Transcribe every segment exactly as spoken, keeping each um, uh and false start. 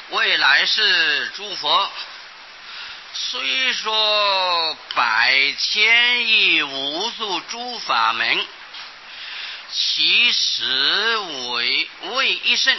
未来世诸佛，虽说百千亿无数诸法门，其实为为一圣。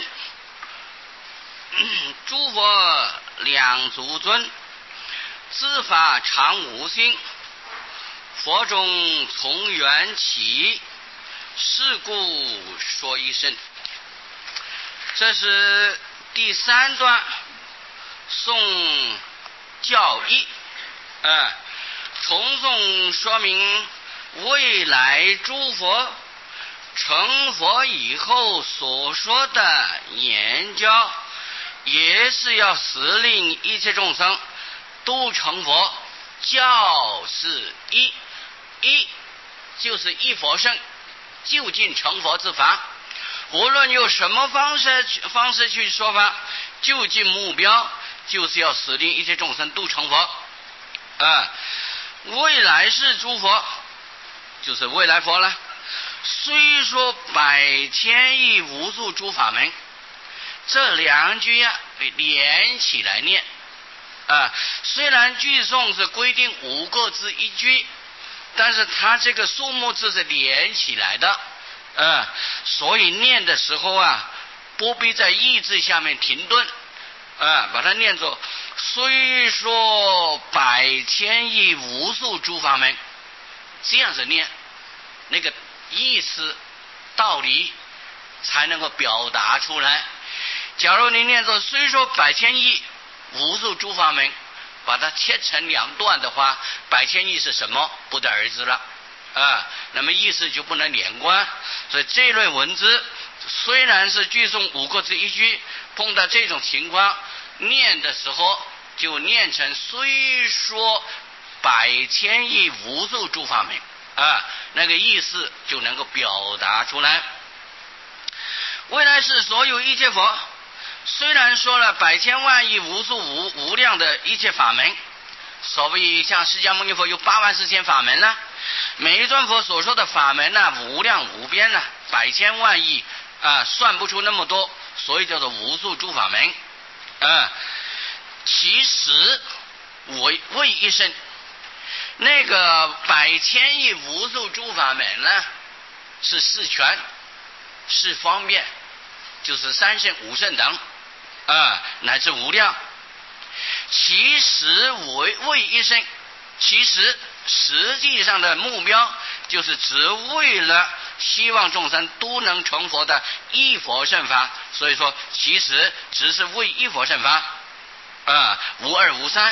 诸佛两足尊，知法常无心，佛中从缘起，是故说一圣。这是第三段颂教义，呃，重颂说明未来诸佛成佛以后所说的言教，也是要使令一切众生都成佛。教是一，一就是一佛圣，究竟成佛之法。无论用什么方式方式去说法，究竟目标就是要使令一切众生都成佛。啊、呃，未来世诸佛就是未来佛了。虽说百千亿无数诸法门，这两句呀、啊、连起来念啊、呃，虽然句诵是规定五个字一句，但是它这个数目字是连起来的。嗯，所以念的时候啊，不必在意字下面停顿，嗯，把它念作虽说百千亿无数诸法门，这样子念，那个意思道理才能够表达出来。假如你念作虽说百千亿无数诸法门，把它切成两段的话，百千亿是什么不得而知了啊，那么意思就不能连贯。所以这类文字虽然是句诵五个字一句，碰到这种情况念的时候就念成虽说百千亿无数诸法门啊，那个意思就能够表达出来。未来是所有一切佛，虽然说了百千万亿无数无无量的一切法门，所谓像释迦牟尼佛有八万四千法门呢，每一尊佛所说的法门呢、啊、无量无边呢、啊，百千万亿啊，算不出那么多，所以叫做无数诸法门啊。其实为为一圣，那个百千亿无数诸法门呢，是四全是方便，就是三圣五圣等啊，乃至无量。其实为为一圣，其实实际上的目标就是只为了希望众生都能成佛的一佛圣法，所以说其实只是为一佛圣法啊，无二无三。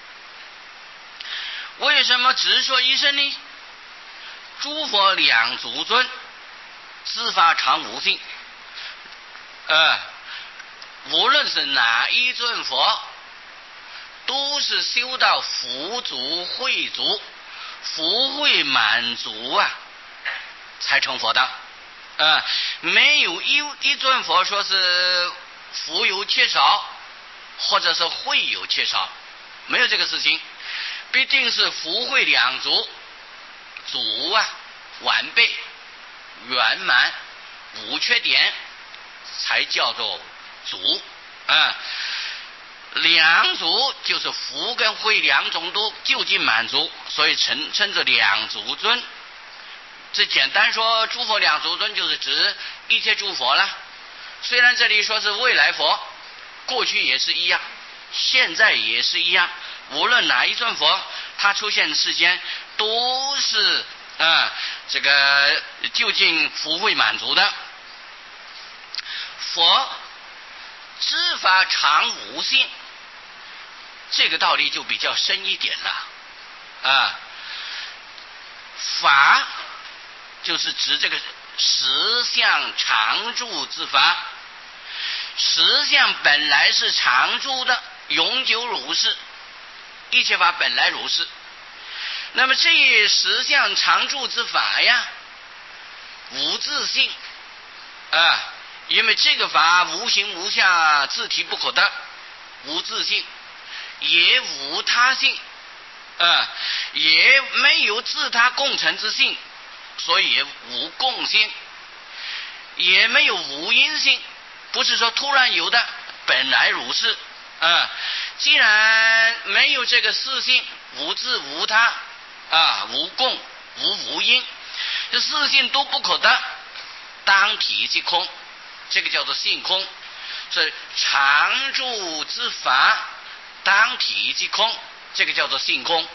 为什么只说一圣呢？诸佛两足尊，知法常无性，呃，无论是哪一尊佛，都是修到福足慧足，福慧满足啊，才成佛的。呃，没有一一尊佛说是福有缺少，或者是慧有缺少，没有这个事情，必定是福慧两足，足啊完备圆满无缺点，才叫做足啊。呃两足就是福跟慧两种都究竟满足，所以称称作两足尊。这简单说，诸佛两足尊就是指一切诸佛了。虽然这里说是未来佛，过去也是一样，现在也是一样，无论哪一尊佛，他出现的世间都是啊、呃、这个究竟福慧满足的。佛知法常无性，这个道理就比较深一点了啊。法就是指这个实相常住之法，实相本来是常住的，永久如是，一切法本来如是。那么这实相常住之法呀，无自性啊，因为这个法无形无相，自体不可得，无自性，也无他性啊，也没有自他共成之性，所以也无共性，也没有无因性，不是说突然有的， 本来如是。啊，既然没有这个四性，无自无他，啊，无共无无因，这四性都不可得，当体即空，这个叫做性空。所以常住之法，当体即空，这个叫做性空。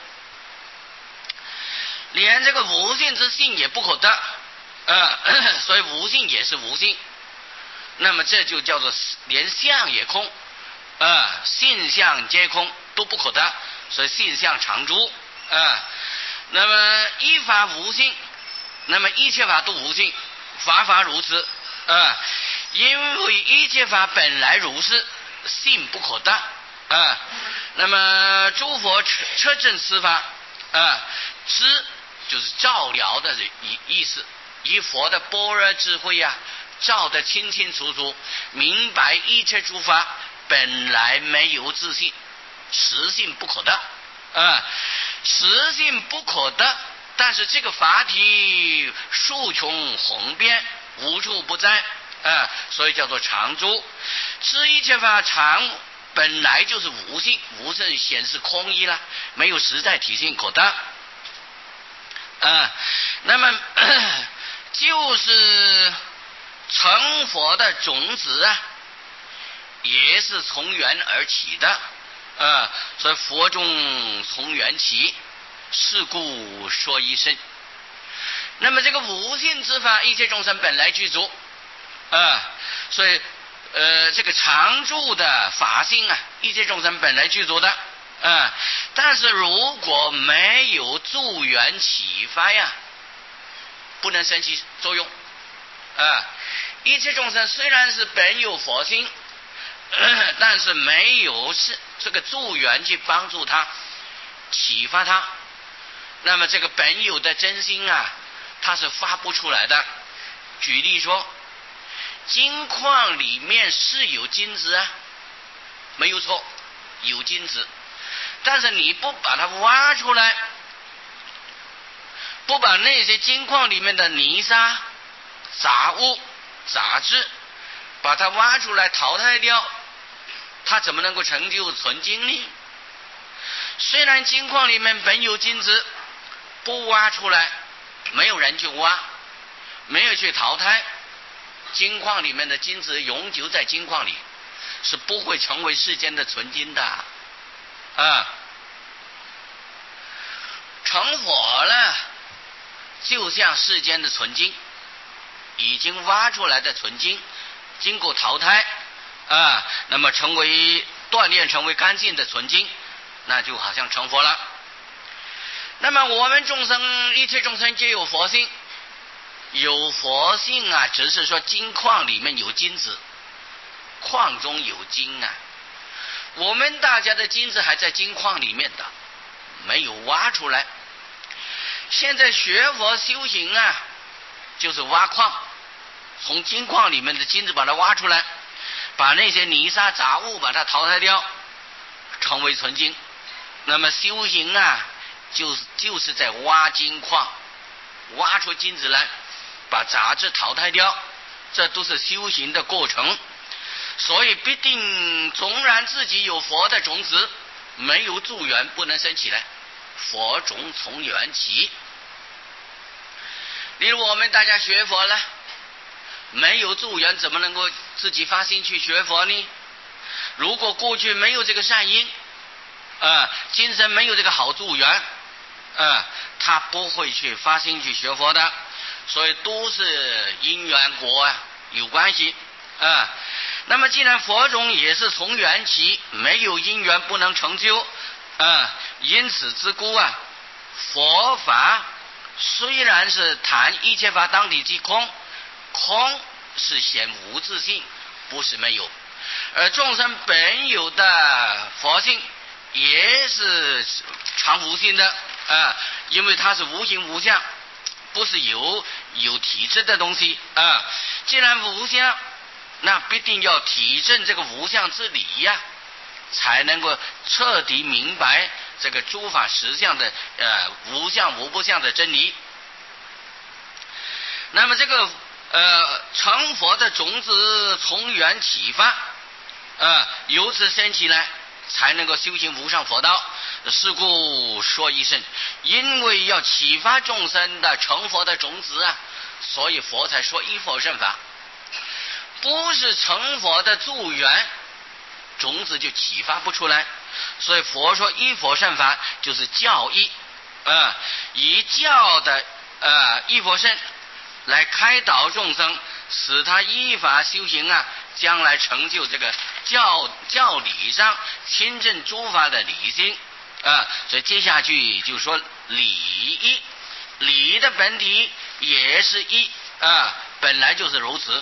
连这个无性之性也不可得，呃，所以无性也是无性。那么这就叫做连相也空。啊，性相皆空，都不可得，所以性相常住。啊，那么依法无性，那么一切法都无性，法法如此。啊，因为一切法本来如是，性不可得。啊，那么诸佛彻证此法，啊，知就是照了的意意思，以佛的般若智慧呀、啊，照得清清楚楚，明白一切诸法本来没有自性，实性不可得。啊，实性不可得，但是这个法体数穷宏遍，无处不在。啊，所以叫做常住。知一切法常本来就是无性，无性显示空义了，没有实在体性可得。啊，那么就是成佛的种子啊，也是从缘而起的。啊，所以佛中从缘起，是故说一声。那么这个无性之法，一切众生本来具足。啊，所以呃，这个常住的法性啊，一切众生本来具足的。啊，但是如果没有助缘启发呀，不能生起作用。啊，一切众生虽然是本有佛性，呃、但是没有是这个助缘去帮助他、启发他，那么这个本有的真心啊，它是发不出来的。举例说，金矿里面是有金子啊，没有错，有金子，但是你不把它挖出来，不把那些金矿里面的泥沙、杂物、杂质把它挖出来淘汰掉，它怎么能够成就纯金呢？虽然金矿里面本有金子，不挖出来，没有人去挖，没有去淘汰，金矿里面的金子永久在金矿里，是不会成为世间的纯金的。啊，成佛了，就像世间的纯金，已经挖出来的纯金，经过淘汰啊，那么成为锻炼成为干净的纯金，那就好像成佛了。那么我们众生，一切众生皆有佛性，有佛性啊，只是说金矿里面有金子，矿中有金啊。我们大家的金子还在金矿里面的，没有挖出来。现在学佛修行啊，就是挖矿，从金矿里面的金子把它挖出来，把那些泥沙杂物把它淘汰掉，成为纯金。那么修行啊，就是就是在挖金矿，挖出金子来，把杂质淘汰掉，这都是修行的过程。所以必定纵然自己有佛的种子，没有助缘不能生起来，佛种从缘起。例如我们大家学佛了，没有助缘怎么能够自己发心去学佛呢？如果过去没有这个善因啊，今生没有这个好助缘啊，他不会去发心去学佛的。所以都是因缘果啊有关系啊。那么既然佛种也是从缘起，没有因缘不能成就啊，因此之故啊，佛法虽然是谈一切法当体即空，空是显无自性，不是没有，而众生本有的佛性也是常无性的啊，因为它是无形无相，不是有有体质的东西啊。既然无相，那必定要体证这个无相之理呀、啊，才能够彻底明白这个诸法实相的呃无相无不相的真理。那么这个呃成佛的种子从缘启发， 啊，由此生起来，才能够修行无上佛道。是故说一声，因为要启发众生的成佛的种子啊，所以佛才说依佛圣法，不是成佛的助缘，种子就启发不出来。所以佛说依佛圣法就是教义，呃，以教的呃依佛圣来开导众生，使他依法修行啊，将来成就这个教教理上亲证诸法的理性啊。所以接下去就说理义，理的本体也是义啊，本来就是如此。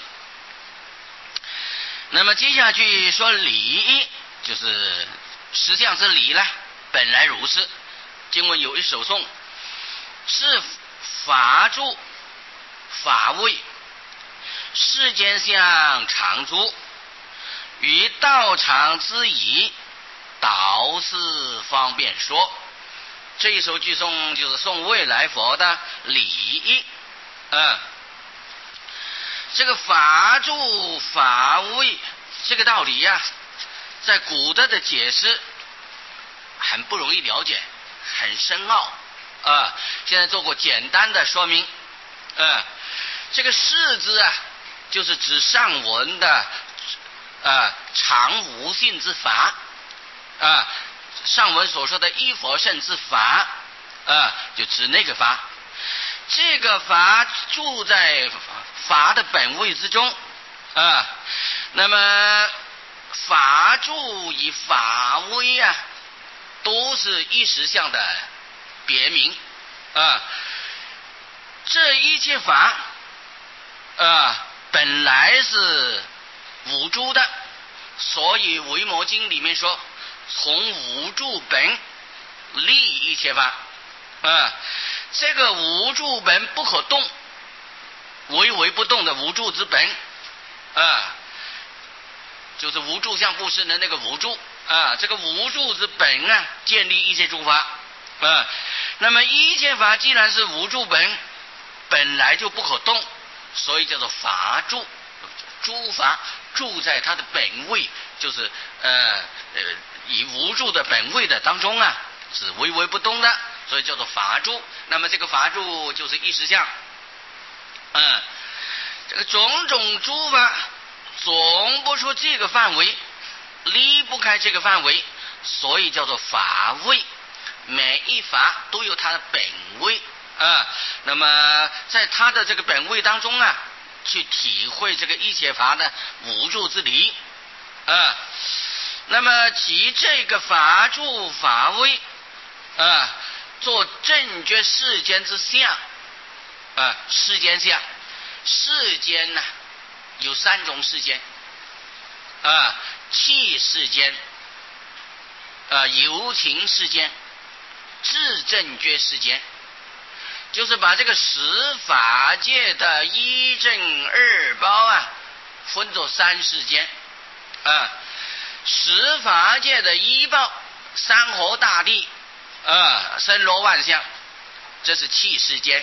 那么接下去说理义，就是实际上是理了，本来如是。经文有一首颂，是法住法位，世间相常住，于道场之仪，导师方便说。这一首句颂就是颂未来佛的理义。嗯，这个法住法位这个道理呀、啊，在古德的解释很不容易了解，很深奥啊。现在做过简单的说明。呃，这个世字啊，就是指上文的呃常无性之法啊，上文所说的依佛圣之法啊，就指那个法。这个法住在法的本位之中啊。那么法住与法位啊，都是一实相的别名啊。这一切法啊，本来是无住的，所以维摩经里面说，从无住本立一切法啊。这个无住本不可动，唯唯不动的无住之本啊，就是无住相布施的那个无住啊。这个无住之本啊，建立一切诸法啊。那么一切法既然是无住本，本来就不可动，所以叫做法住。诸法住在它的本位，就是呃呃以无住的本位的当中啊，是唯唯不动的，所以叫做法住。那么这个法住就是一实相。嗯，这个种种诸法总不出这个范围，离不开这个范围，所以叫做法位。每一法都有它的本位啊。那么在它的这个本位当中啊，去体会这个一切法的无住之理啊。那么即这个法住法位啊，做正觉世间之相啊。世间相，世间呢、啊、有三种世间啊：气世间、啊有情世间、至正觉世间。就是把这个十法界的一正二报啊，分作三世间啊。十法界的一报，山河大地啊，森罗万象，这是气世间。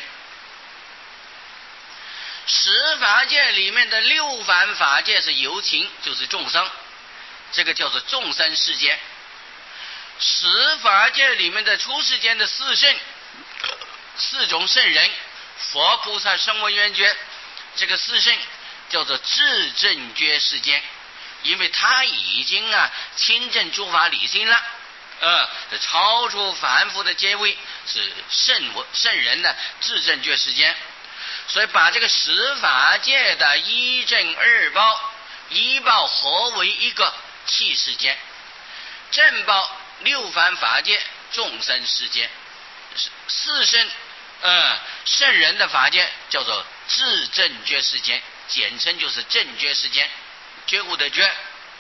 十法界里面的六凡法界是有情，就是众生，这个叫做众生世间。十法界里面的出世间的四圣，四种圣人，佛菩萨声闻缘觉，这个四圣叫做至正觉世间，因为他已经啊亲证诸法理性了，呃，超出凡夫的阶位，是圣圣人的至正觉世间。所以把这个十法界的一正二报，一报合为一个气世间，正报六凡法界众生世间，四圣呃圣人的法界叫做至正觉世间，简称就是正觉世间，觉悟的觉。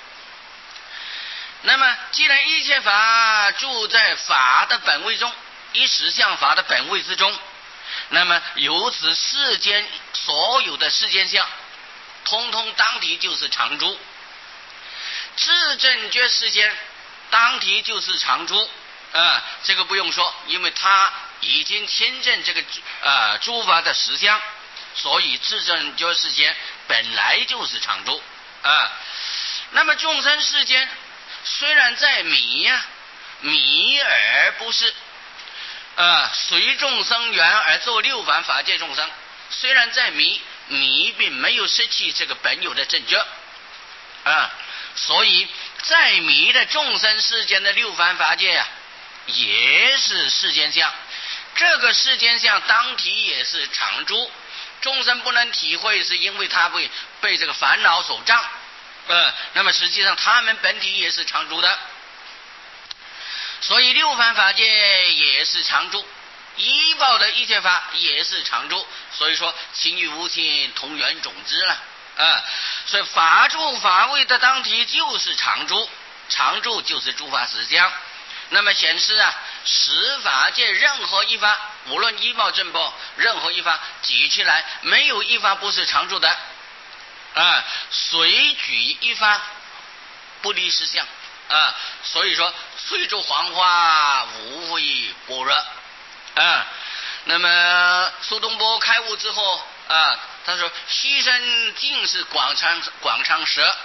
那么既然一切法住在法的本位中，一实相法的本位之中，那么由此世间所有的世间相，通通当体就是常住。至正觉世间当体就是常住啊，这个不用说，因为他已经亲证这个啊诸法的实相，所以至正觉世间本来就是常住啊。 那么众生世间虽然在迷呀、啊，迷而不是呃随众生缘而作六凡法界众生，虽然在迷，迷并没有失去这个本有的正觉啊、呃，所以在迷的众生世间的六凡法界啊，也是世间相。这个世间相当体也是常住，众生不能体会，是因为他被被这个烦恼所障。呃，那么实际上他们本体也是常住的，所以六凡法界也是常住，依报的一切法也是常住。所以说情与无情同源种之了啊、呃，所以法住法位的当体就是常住，常住就是诸法实相。那么显示啊，十法界任何一法，无论依报正报，任何一法举起来，没有一法不是常住的啊、呃，随举一法不离实相啊。所以说翠竹黄花无非般若啊。那么苏东坡开悟之后啊，他说溪声尽是广长广长舌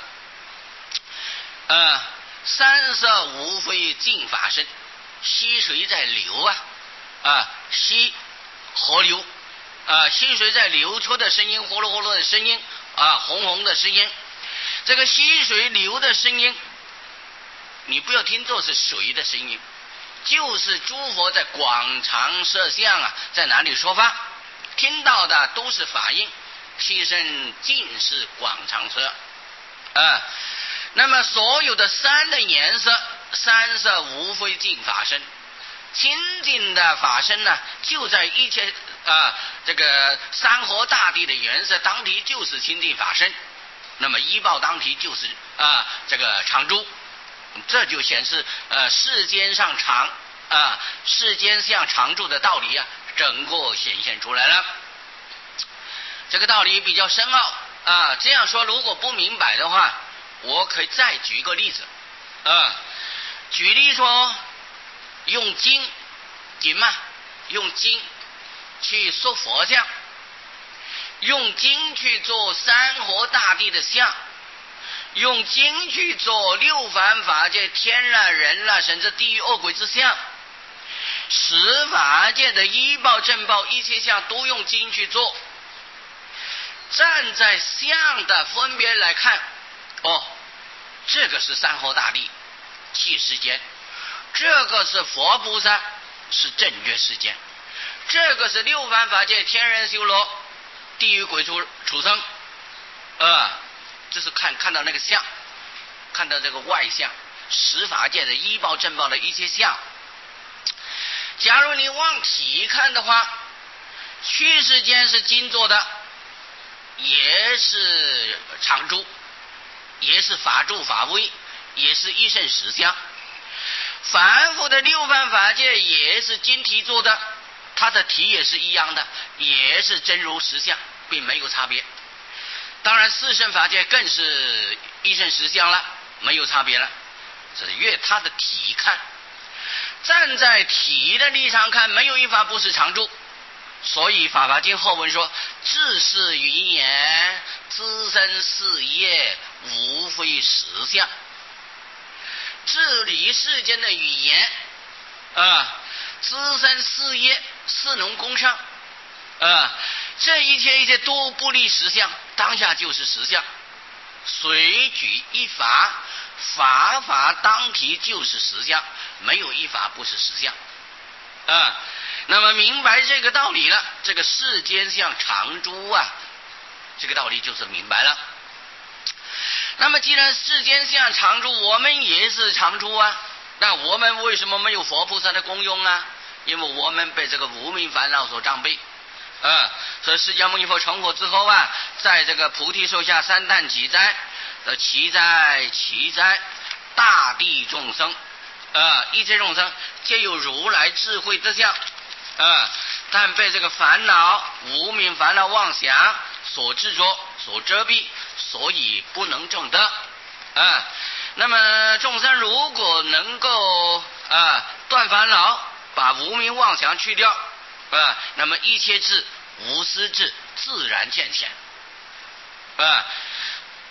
啊，三色无非净法身。溪水在流啊啊，溪河流啊，溪水在流出的声音，呼噜呼噜的声音啊，轰轰的声音。这个溪水流的声音，你不要听作是水的声音，就是诸佛在广长舌相啊，在哪里说法，听到的都是法音。溪声尽是广长舌啊。那么所有的三的颜色，三色无非净法身，清净的法身呢，就在一切啊这个山河大地的颜色当体就是清净法身。那么依报当体就是啊这个常住，这就显示呃世间上常啊世间相常住的道理啊，整个显现出来了。这个道理比较深奥啊，这样说如果不明白的话，我可以再举一个例子啊，举例说用金金嘛，用金去塑佛像，用金去做山河大地的像，用金去做六凡法界天啦人啦甚至地狱恶鬼之相，十法界的依报正报一切相都用金去做。站在相的分别来看，哦，这个是山河大地气世间，这个是佛菩萨是正觉世间，这个是六凡法界天人修罗地狱鬼畜畜生呃，这是看看到那个相，看到这个外相，十法界的依报正报的一切相。假如你往体看的话，虚世间是金做的，也是常住，也是法住法威，也是一圣实相。凡夫的六凡法界也是金体做的，它的体也是一样的，也是真如实相，并没有差别。当然四圣法界更是一圣实相了，没有差别了。这是越它的体看，站在体的立场看，没有一法不是常住。所以法华经后文说，自是云言，资生事业，无非实相。治理世间的语言啊，资生事业，士农工商啊，这一切一切都不离实相，当下就是实相。随举一法，法法当体就是实相，没有一法不是实相啊。那么明白这个道理了，这个世间相常住啊，这个道理就是明白了。那么既然世间相常住，我们也是常住啊，那我们为什么没有佛菩萨的功用啊？因为我们被这个无明烦恼所障蔽啊。所以释迦牟尼佛成佛之后啊，在这个菩提树下三叹奇哉，的奇哉奇哉，大地众生啊，一切众生皆有如来智慧之相啊，但被这个烦恼无明烦恼妄想所执着所遮蔽，所以不能证得啊。那么众生如果能够啊断烦恼，把无明妄想去掉啊，那么一切智无私智自然现前啊。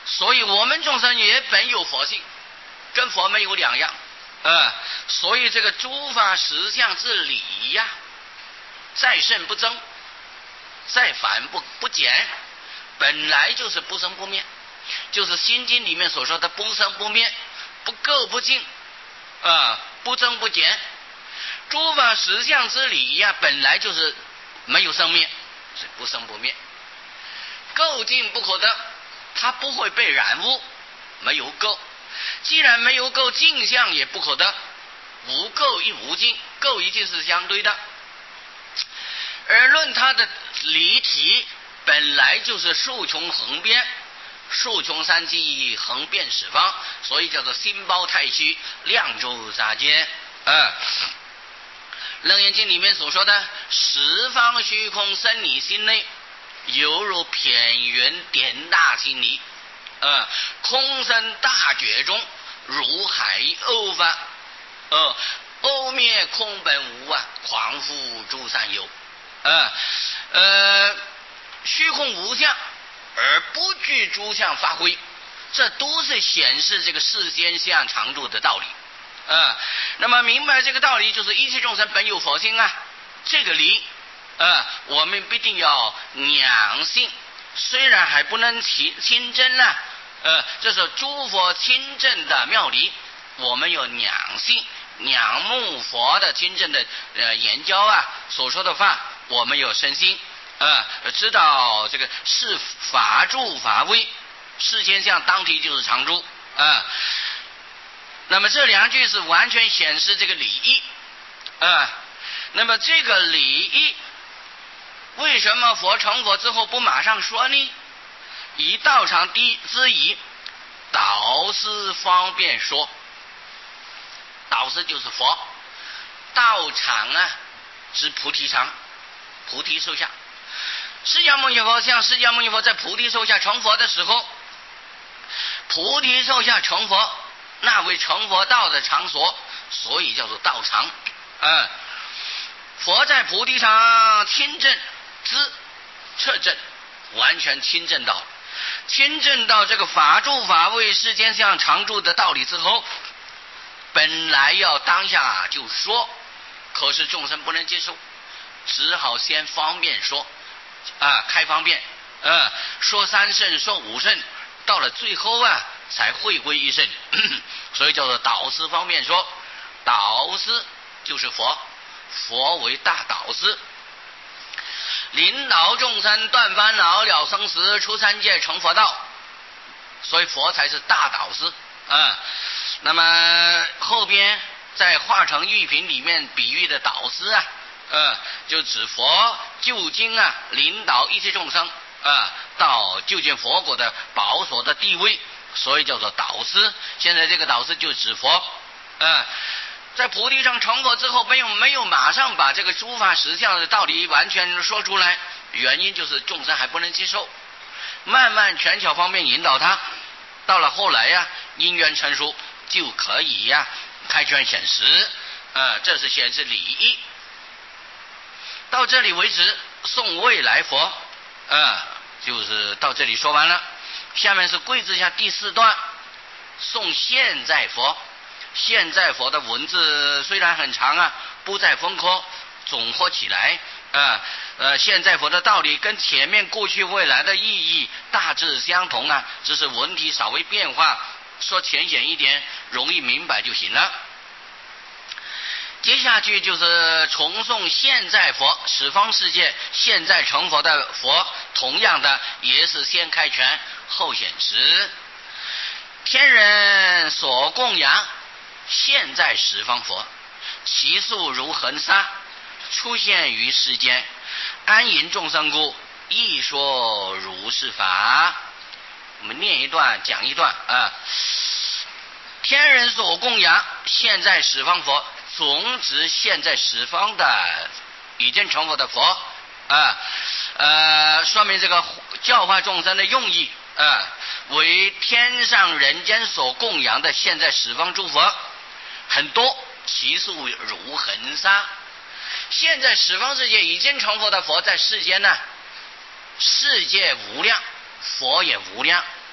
所以我们众生也本有佛性，跟佛没有两样。呃，所以这个诸法实相之理呀，再胜不增，再反不不减，本来就是不生不灭，就是心经里面所说的不生不灭，不垢不净，啊、呃，不增不减。诸法实相之理呀，本来就是没有生灭，是不生不灭。垢净不可得，它不会被染污，没有垢。既然没有垢，净相也不可得，无垢亦无净，垢一定是相对的。而论它的离体，本来就是数穷横遍，数穷三际，横遍十方，所以叫做心包太虚，量周杂间。呃楞严经里面所说的十方虚空生你心内，犹如偏云点大心里，呃，空生大觉中，如海鸥翻，呃，鸥灭空本无啊，狂覆诸三有，呃呃，虚空无相，而不具诸相发挥，这都是显示这个世间相常住的道理。呃，那么明白这个道理，就是一切众生本有佛性啊，这个理，呃，我们必定要两性，虽然还不能亲亲证呢、啊，呃，这是诸佛亲证的妙理，我们有两性，仰慕佛的亲证的呃言教啊，所说的话，我们有身心，呃，知道这个是法住法位，世间相当体就是常住啊。呃那么这两句是完全显示这个理义啊、呃。那么这个理义，为什么佛成佛之后不马上说呢？以道场第之以导师方便说，导师就是佛，道场啊指菩提场，菩提树下。释迦牟尼佛像释迦牟尼佛在菩提树下成佛的时候，菩提树下成佛。那为成佛道的场所，所以叫做道场。嗯，佛在菩提上亲证知彻证，完全亲证到，亲证到这个法住法位世间相常住的道理之后，本来要当下就说，可是众生不能接受，只好先方便说啊，开方便，呃，说三圣，说五圣，到了最后啊。才会归一圣，所以叫做导师方面说，导师就是佛，佛为大导师，领导众生断烦恼了生死，出三界成佛道，所以佛才是大导师啊、嗯。那么后边在化成玉瓶里面比喻的导师啊，呃，就指佛究竟啊，领导一切众生啊、呃，到究竟佛果的宝所的地位。所以叫做导师，现在这个导师就指佛，呃，在菩提上成佛之后，没有没有马上把这个诸法实相的道理完全说出来，原因就是众生还不能接受，慢慢权巧方面引导他，到了后来呀、啊，因缘成熟就可以呀、啊、开权显实，呃，这是显示理义。到这里为止，颂未来佛，呃，就是到这里说完了。下面是贵字下第四段，颂现在佛。现在佛的文字虽然很长啊，不再分科，总合起来，呃呃，现在佛的道理跟前面过去未来的意义大致相同啊，只是文体稍微变化，说浅显一点，容易明白就行了。接下去就是重诵现在佛十方世界现在成佛的佛，同样的也是先开权后显实，天人所供养现在十方佛，其数如恒沙，出现于世间，安隐众生故，亦说如是法。我们念一段讲一段啊。天人所供养现在十方佛，总指现在十方的已经成佛的佛啊，呃，说明这个教化众生的用意啊，为天上人间所供养的现在十方诸佛很多，其数如恒沙。现在十方世界已经成佛的佛在世间呢，世界无量，佛也无量，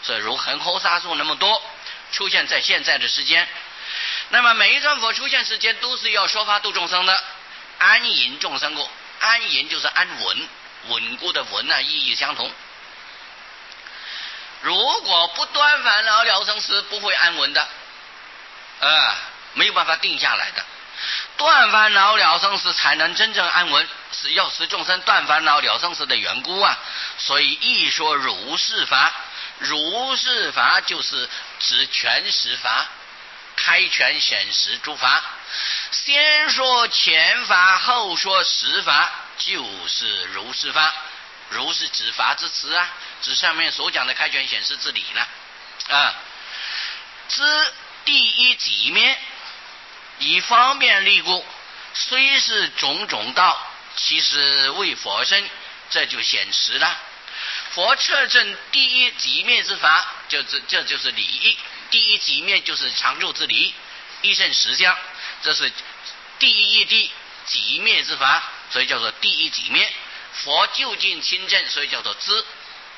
所以如恒河沙数那么多出现在现在的时间。那么每一尊佛出现时间都是要说法度众生的，安隐众生故，安隐就是安稳，稳固的稳啊，意义相同。如果不断烦恼了生死，不会安稳的，呃，没有办法定下来的。断烦恼了生死才能真正安稳，是要使众生断烦恼了生死的缘故啊。所以一说如是法，如是法就是指全实法，开权显实诸法。先说前法，后说实法，就是如是法。如是指法之词啊，指上面所讲的开权显示之理呢。啊，知第一己面，以方便利故，虽是种种道，其实为佛身，这就显实了。佛彻证第一己面之法，就这这就是理义。第一己面就是常住之理，一圣实相，这是第一义谛己面之法，所以叫做第一己面。佛究竟亲证，所以叫做知。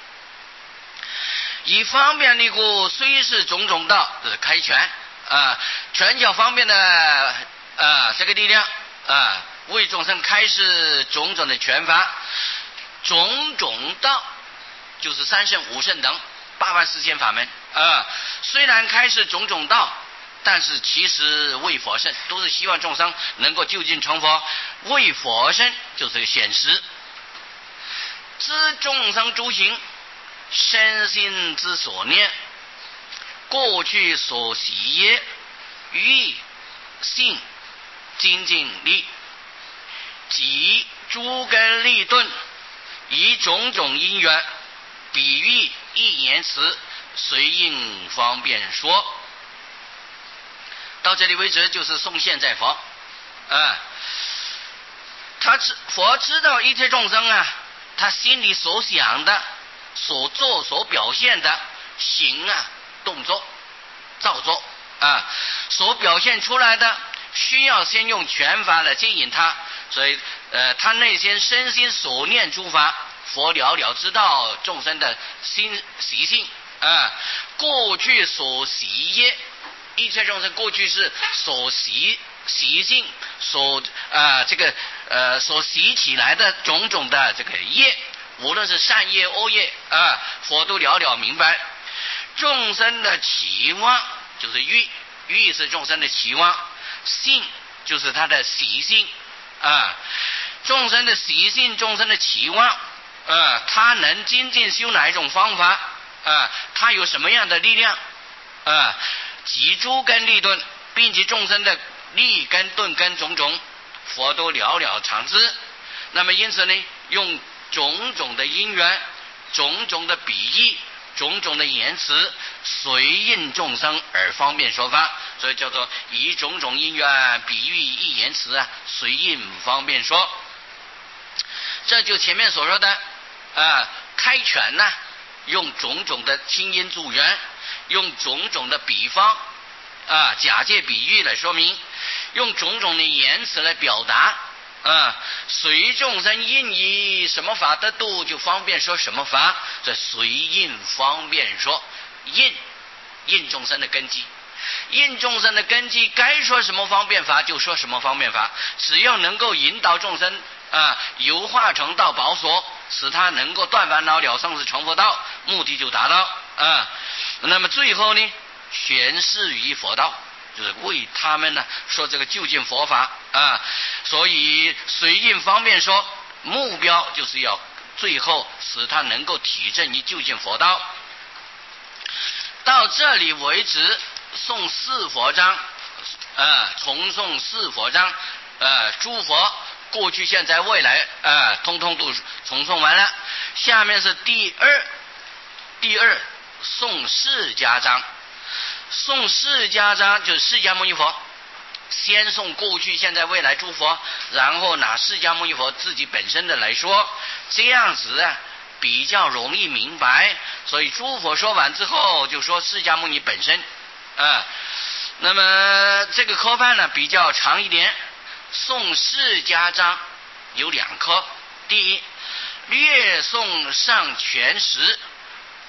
以方便利故，虽是种种道，这是开权啊，权巧方便的啊这个力量啊，为众生开示种种的权法。种种道就是三圣五圣等八万四千法门啊，虽然开示种种道，但是其实为佛身，都是希望众生能够就近成佛。为佛身就是显实。知众生诸行，身心之所念，过去所习业，欲性精进力，即诸根利钝，以种种因缘，比喻一言辞，随应方便说。到这里为止就是颂现在佛啊，他知佛知道一切众生啊，他心里所想的、所做、所表现的行啊、动作、造作啊，所表现出来的，需要先用权法来接引他，所以呃，他内心身心所念诸法，佛了了知道众生的心习性啊。过去所习业，一切众生过去是所习习性所啊、呃、这个呃所习起来的种种的这个业，无论是善业恶业啊，佛都了了明白。众生的期望就是欲，欲是众生的期望，性就是他的习性啊，众生的习性，众生的期望啊，他能精进修哪一种方法啊？他有什么样的力量啊？及诸根利钝，并且众生的利根钝根种种，佛都了了常知。那么因此呢，用种种的因缘，种种的比喻，种种的言辞，随应众生而方便说法，所以叫做以种种因缘比喻一言辞啊，随应方便说。这就前面所说的啊，开权呢、啊，用种种的清音助缘，用种种的比方啊，假借比喻来说明，用种种的言辞来表达啊，随众生应以什么法得度，就方便说什么法，这随应方便说。应应众生的根基，应众生的根基，该说什么方便法就说什么方便法，只要能够引导众生啊，由化成道宝所，使他能够断烦恼了生死成佛道，目的就达到啊。那么最后呢，宣示于佛道，就是为他们呢说这个究竟佛法啊。所以随应方便说，目标就是要最后使他能够体证于究竟佛道。到这里为止，诵四佛章，呃，重诵四佛章，呃，诸佛过去、现在、未来，呃，通通都重诵完了。下面是第二，第二诵释迦章。诵释迦章就是释迦牟尼佛，先诵过去、现在、未来诸佛，然后拿释迦牟尼佛自己本身的来说，这样子啊比较容易明白。所以诸佛说完之后，就说释迦牟尼本身啊。那么这个科判呢比较长一点，诵释迦章有两科。第一，略诵上全时，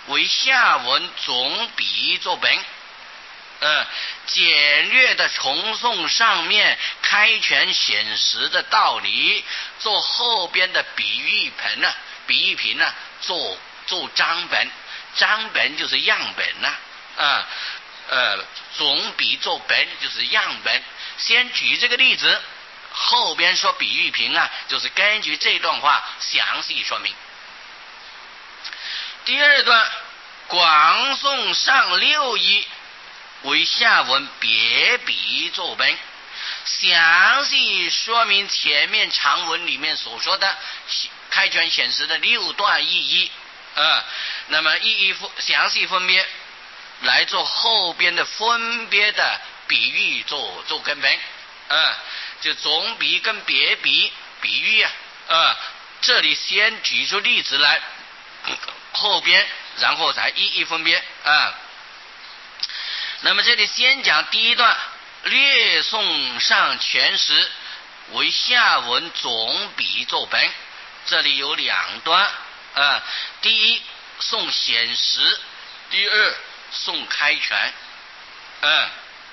为下文总笔作本。呃，简略的重诵上面开权显实的道理，做后边的比喻盆呢、啊，比喻品呢、啊，做做章本，章本就是样本呐、啊，啊，呃，总比作本就是样本。先举这个例子，后边说比喻品啊，就是根据这段话详细说明。第二段，广宋上六义。为下文别笔作本，详细说明前面长文里面所说的开权显实的六段意义，呃，那么意义详细分别来做后边的分别的比喻做做根本，呃，就总比跟别比比喻啊，呃，这里先举出例子来，后边然后才一一分别啊。呃那么这里先讲第一段，略诵上全诗为下文总笔作本。这里有两段，呃，第一诵显实，第二诵开权。嗯，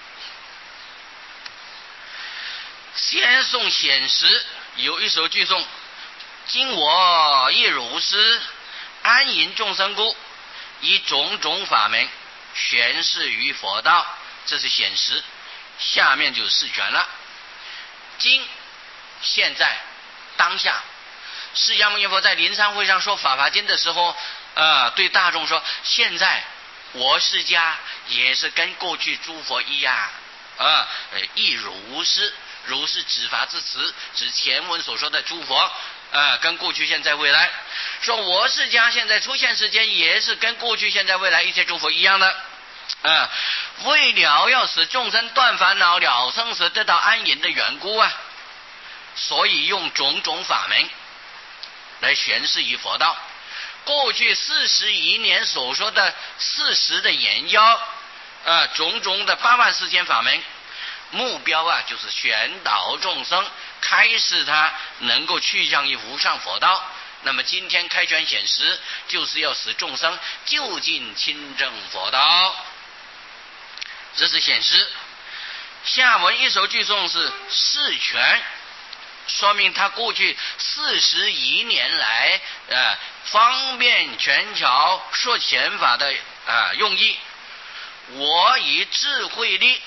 先诵显实，有一首句诵：今我亦如是，安隐众生故，以种种法门宣示于佛道，这是显实。下面就是释权了。今现在当下，释迦牟尼佛在灵山会上说法华经的时候，呃，对大众说：现在我释迦也是跟过去诸佛一样，啊，亦如是。如是指法之词，指前文所说的诸佛，呃，跟过去、现在、未来。说我释迦现在出现时间也是跟过去、现在、未来一切诸佛一样的，呃，为了要使众生断烦恼、了生死、得到安隐的缘故啊，所以用种种法门来宣示于佛道。过去四十余年所说的事实的言要，呃，种种的八万四千法门。目标啊，就是宣导众生，开示他能够去向于无上佛道。那么今天开权显实，就是要使众生就近亲证佛道，这是显实。下文一首句诵是释权，说明他过去四十余年来，呃，方便权巧说显法的呃用意。我以智慧力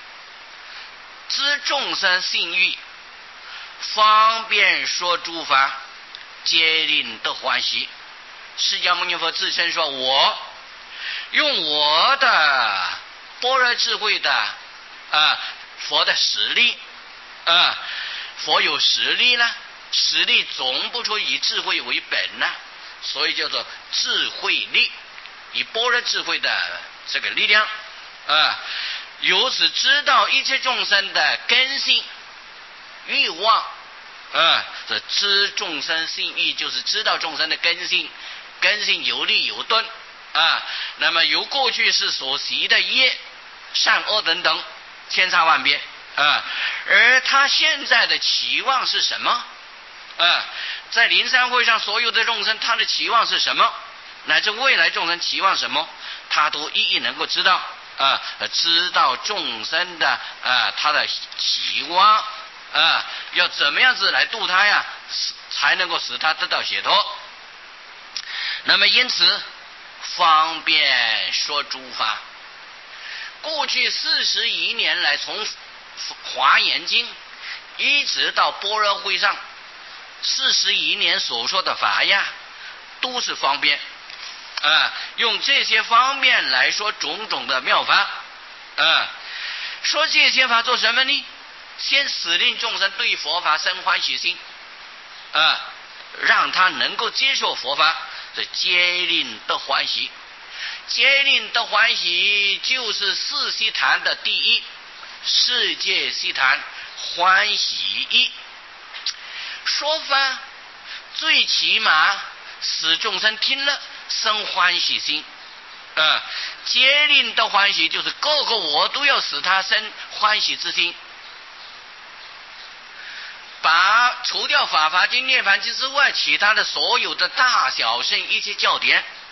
知众生性欲，方便说诸法，皆令得欢喜。释迦牟尼佛自称说：我用我的般若智慧的啊、呃、佛的实力啊、呃，佛有实力呢，实力总不出以智慧为本呢，所以叫做智慧力，以般若智慧的这个力量啊。呃由此知道一切众生的根性欲望，啊，这知众生性欲就是知道众生的根性，根性有利有钝啊。那么由过去是所习的业、善恶等等，千差万别啊。而他现在的期望是什么？啊，在灵山会上所有的众生，他的期望是什么？乃至未来众生期望什么，他都一一能够知道。啊，知道众生的啊，他的期望啊，要怎么样子来度他呀，才能够使他得到解脱。那么因此方便说诸法。过去四十余年来，从华严经一直到般若会上，四十余年所说的法呀，都是方便。啊，用这些方面来说种种的妙法，啊，说这些法做什么呢？先使令众生对佛法生欢喜心，啊，让他能够接受佛法，这皆令得欢喜。皆令得欢喜就是四悉檀的第一，世界悉檀欢喜一。说法最起码使众生听了生欢喜心，啊，皆令得欢喜就是各个我都要使他生欢喜之心。把除掉法华经、涅槃经之外，其他的所有的大小圣一切教典，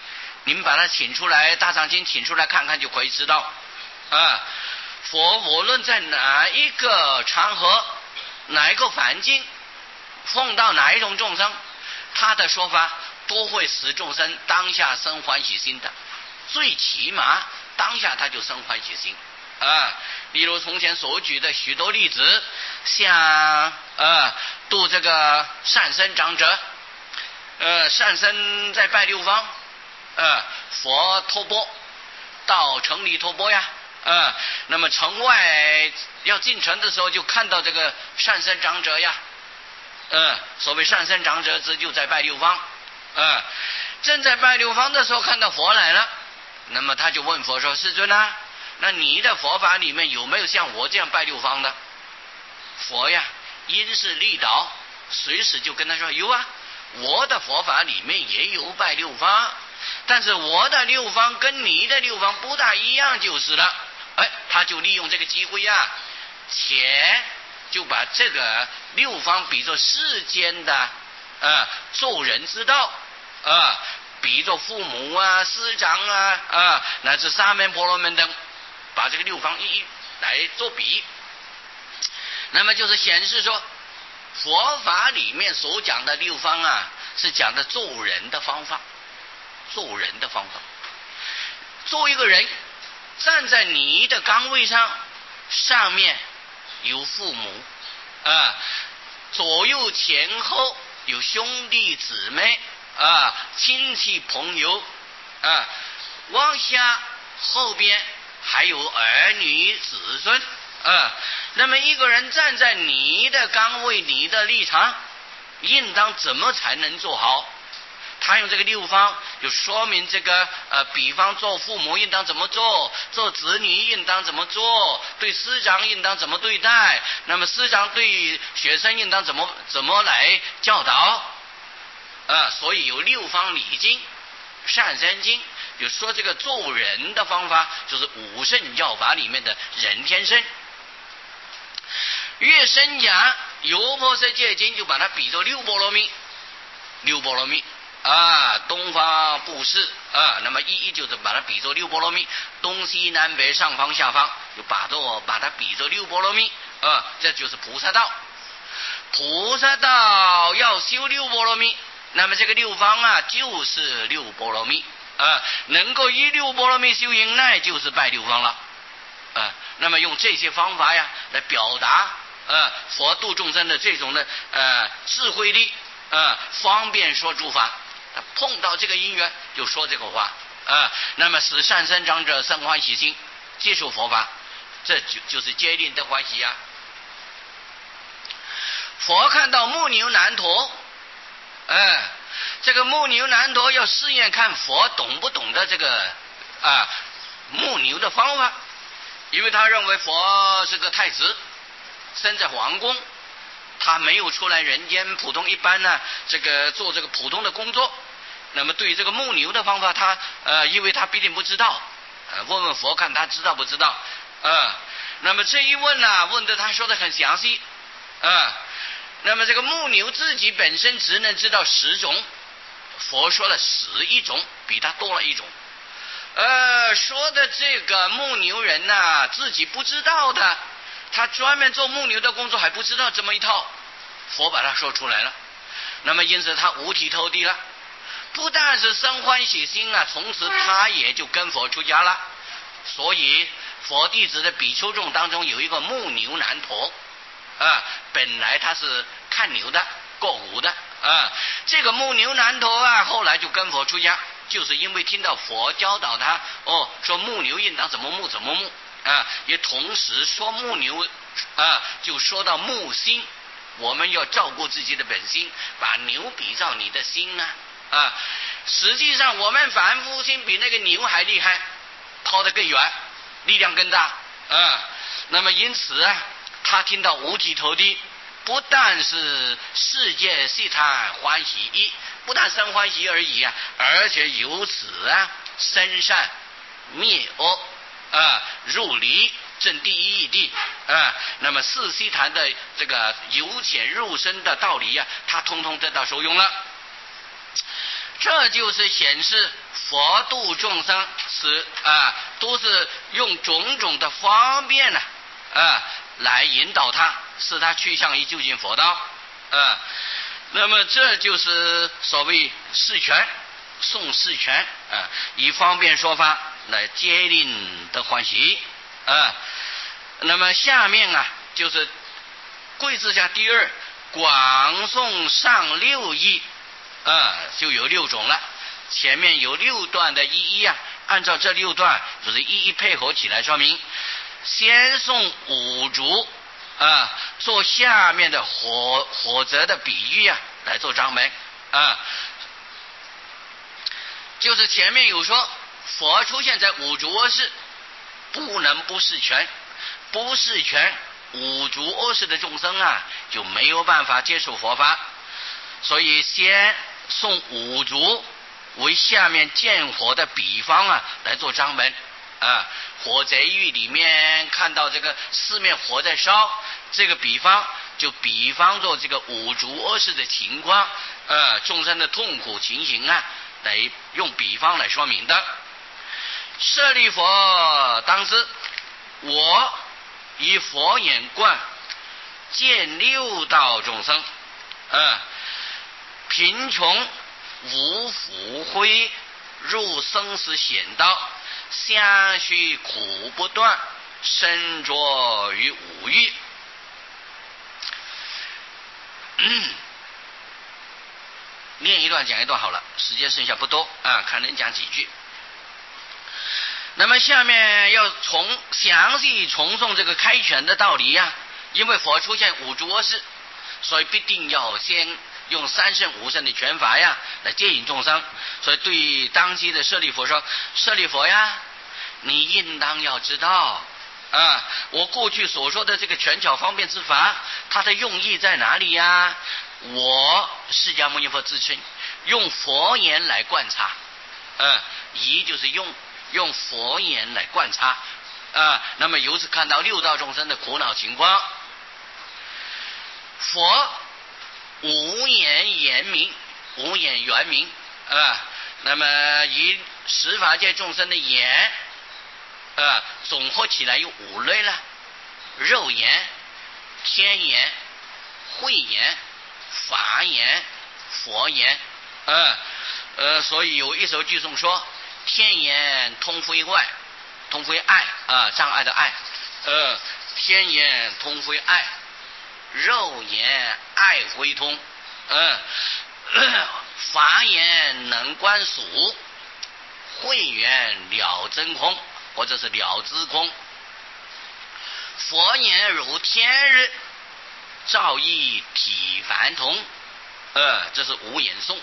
你们把它请出来，大藏经请出来看看就可以知道啊。佛无论在哪一个场合，哪一个环境，碰到哪一种众生，他的说法都会使众生当下生欢喜心的，最起码当下他就生欢喜心啊。例如从前所举的许多例子，像呃度这个善生长者，呃善生在拜六方，呃佛托钵到城里托钵呀，呃那么城外要进城的时候就看到这个善生长者呀，呃所谓善生长者之就在拜六方，呃正在拜六方的时候看到佛来了，那么他就问佛说：世尊啊，那你的佛法里面有没有像我这样拜六方的？佛呀因势利导，随时就跟他说：有啊，我的佛法里面也有拜六方，但是我的六方跟你的六方不大一样就是了。哎，他就利用这个机会呀，且就把这个六方比作世间的呃做人之道啊、呃，比作父母啊、师长啊啊，乃至沙门婆罗门等，把这个六方一一来做比。那么就是显示说，佛法里面所讲的六方啊，是讲的做人的方法，做人的方法。做一个人站在你的岗位上，上面有父母啊，左右前后有兄弟姊妹啊，亲戚朋友啊，往下后边还有儿女子孙啊。那么一个人站在你的岗位、你的立场，应当怎么才能做好？他用这个六方就说明这个呃，比方做父母应当怎么做，做子女应当怎么做，对师长应当怎么对待，那么师长对学生应当怎么怎么来教导啊、呃？所以有六方礼经、善生经，就说这个做人的方法，就是五圣教法里面的人天身。越深讲油婆塞戒经，就把它比作六波罗蜜，六波罗蜜啊，东方布施啊，那么一一就是把它比作六波罗蜜，东西南北上方下方就把它把它比作六波罗蜜啊，这就是菩萨道。菩萨道要修六波罗蜜，那么这个六方啊就是六波罗蜜啊，能够以六波罗蜜修行，那就是拜六方了啊。那么用这些方法呀来表达呃佛度众生的这种的呃智慧力，呃方便说诸法。碰到这个因缘就说这个话啊、呃，那么使善生长者生欢喜心，接受佛法，这就就是接令的欢喜呀、啊。佛看到木牛难陀，呃，这个木牛难陀要试验看佛懂不懂得这个啊木牛的方法，因为他认为佛是个太子，生在皇宫，他没有出来人间普通一般呢，这个做这个普通的工作。那么对于这个牧牛的方法，他呃，因为他必定不知道，呃，问问佛看他知道不知道，呃，那么这一问呢、啊，问的他说的很详细，呃，那么这个牧牛自己本身只能知道十种，佛说了十一种，比他多了一种，呃，说的这个牧牛人呐、啊，自己不知道的，他专门做牧牛的工作还不知道这么一套，佛把他说出来了，那么因此他五体投地了。不但是生欢喜心啊，从此他也就跟佛出家了。所以佛弟子的比丘众当中有一个牧牛难陀啊，本来他是看牛的、过午的啊，这个牧牛难陀啊，后来就跟佛出家，就是因为听到佛教导他哦，说牧牛应当怎么牧怎么牧啊，也同时说牧牛啊，就说到牧心，我们要照顾自己的本心，把牛比照你的心啊。啊，实际上我们凡夫心比那个牛还厉害，跑得更远，力量更大啊。那么因此啊，他听到五体投地，不但是世界悉他欢喜意，不但生欢喜而已啊，而且由此啊生善灭恶啊，入离证第一义谛啊。那么四悉檀的这个由浅入深的道理啊，他通通得到受用了。 这就是显示佛度众生是啊，都是用种种的方便呢啊来引导他，使他趋向于究竟佛道啊。那么这就是所谓释权，送释权啊，以方便说法来接令的欢喜啊。那么下面啊就是贵字下第二，广颂上六义啊，就有六种了。前面有六段的一一啊，按照这六段就是一一配合起来说明。先送五烛啊，做下面的火火则的比喻啊，来做章门啊。就是前面有说佛出现在五烛阿世，不能不释权，不释权五烛阿世的众生啊就没有办法接受佛法，所以先送五烛为下面见火的比方啊来做章门啊。火贼喻里面看到这个四面火在烧，这个比方就比方做这个五烛阿世的情况，呃，众生的痛苦情形啊，来用比方来说明的。舍利佛当知，我以佛眼观见六道众生，呃，贫穷无福慧，入生死险道，相续苦不断，身着于五欲。嗯，念一段讲一段好了，时间剩下不多啊，看能讲几句。那么下面要从详细重诵这个开权的道理呀、啊，因为佛出现五烛阿世，所以必定要先用三圣五圣的权法呀来接引众生。所以对当机的舍利佛说：舍利佛呀，你应当要知道啊，我过去所说的这个权巧方便之法，它的用意在哪里呀？我释迦牟尼佛自称用佛眼来观察，呃，一就是用用佛眼来观察啊，那么由此看到六道众生的苦恼情况。佛无眼言明，无眼圆明啊，那么以十法界众生的眼啊，总合起来有五类了：肉眼、天眼、慧眼、法眼、佛眼。呃呃，所以有一首句颂说：天眼通非外，通非爱啊，障碍的爱。呃，天眼通非爱，肉眼爱非通。嗯、呃，法眼能观俗，慧眼了真空，或者是了知空。佛眼如天日，照熠体凡同。呃，这是五眼颂。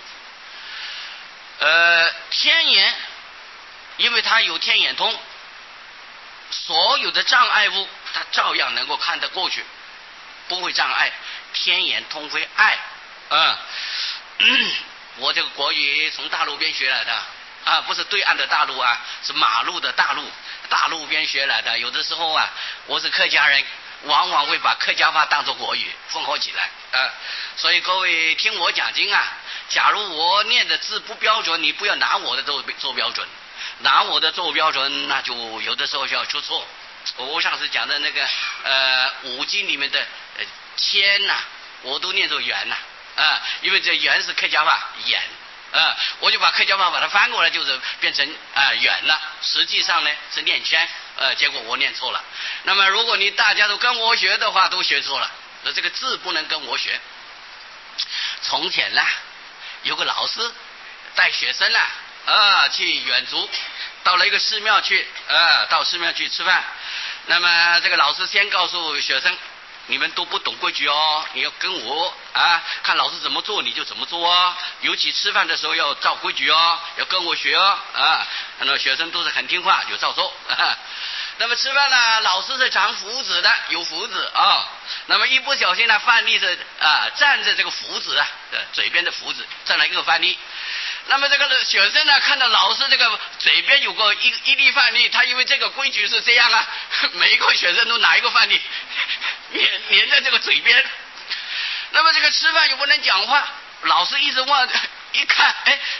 呃，天眼，因为它有天眼通，所有的障碍物它照样能够看得过去，不会障碍。天眼通非爱啊、嗯，我这个国语从大陆边学来的啊，不是对岸的大陆啊，是马路的大陆，大陆边学来的。有的时候啊，我是客家人，往往会把客家话当作国语混合起来啊。所以各位听我讲经啊，假如我念的字不标准，你不要拿我的做做标准，拿我的做标准，那就有的时候就要出错。我上次讲的那个呃五经里面的呃千呐、啊，我都念作圆呐 啊, 啊，因为这圆是客家话眼啊，我就把客家话把它翻过来，就是变成啊圆了。实际上呢是念千，呃，结果我念错了。那么如果你大家都跟我学的话，都学错了。那这个字不能跟我学。从前啦，有个老师带学生啦啊去远足，到了一个寺庙去啊，到寺庙去吃饭。那么这个老师先告诉学生，你们都不懂规矩哦，你要跟我啊，看老师怎么做你就怎么做哦，尤其吃饭的时候要照规矩哦，要跟我学哦啊。那么学生都是很听话，就照做。啊那么吃饭呢，老师是尝福子的，有福子啊、哦。那么一不小心呢，饭粒是啊蘸着这个福子啊，嘴边的福子蘸了一个饭粒。那么这个学生呢，看到老师这个嘴边有个一一粒饭粒，他因为这个规矩是这样啊，每一个学生都拿一个饭粒粘粘在这个嘴边。那么这个吃饭又不能讲话，老师一直望着，一看，哎，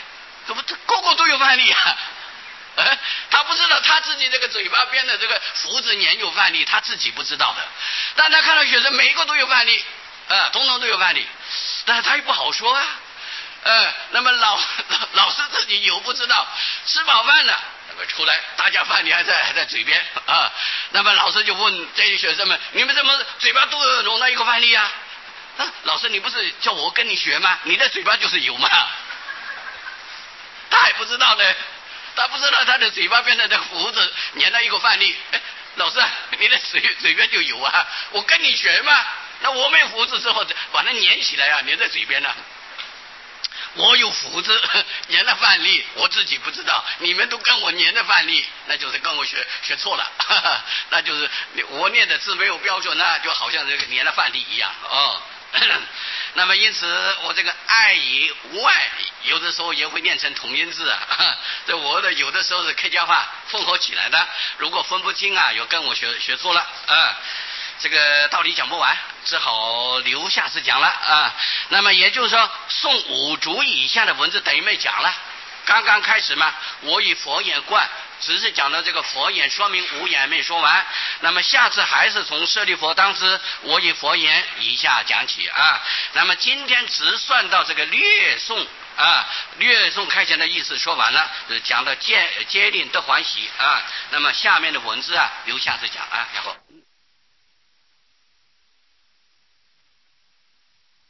怎么个个都有范例啊？哎，他不知道他自己这个嘴巴边的这个胡子粘有范例，他自己不知道的。但他看到学生每一个都有范例，啊，统统都有范例，但是他又不好说啊。呃，那么老老师自己有不知道，吃饱饭了，那么出来，大家饭里还在还在嘴边啊。那么老师就问这些学生们：你们怎么嘴巴都有容纳一个饭粒啊？啊，老师，你不是叫我跟你学吗？你的嘴巴就是有嘛。他还不知道呢，他不知道他的嘴巴边的那胡子粘了一个饭粒。哎，老师，你的嘴嘴边就有啊，我跟你学嘛。那我没胡子之后把它粘起来啊，粘在嘴边呢。我有胡子粘的范例，我自己不知道，你们都跟我粘的范例，那就是跟我学学错了，哈哈，那就是我念的字没有标准，那就好像这个粘的范例一样哦。那么因此我这个爱与无爱有的时候也会念成同音字啊，这我的有的时候是客家话混合起来的，如果分不清啊，有跟我学学错了啊。这个道理讲不完，只好留下次讲了啊。那么也就是说，宋五竹以下的文字等于没讲了。刚刚开始嘛，我以佛眼观，只是讲到这个佛眼，说明无眼没说完。那么下次还是从舍利弗当知我以佛眼以下讲起啊。那么今天只算到这个略诵啊，略诵开前的意思说完了，讲到接接令得欢喜啊。那么下面的文字啊，留下次讲啊，然后。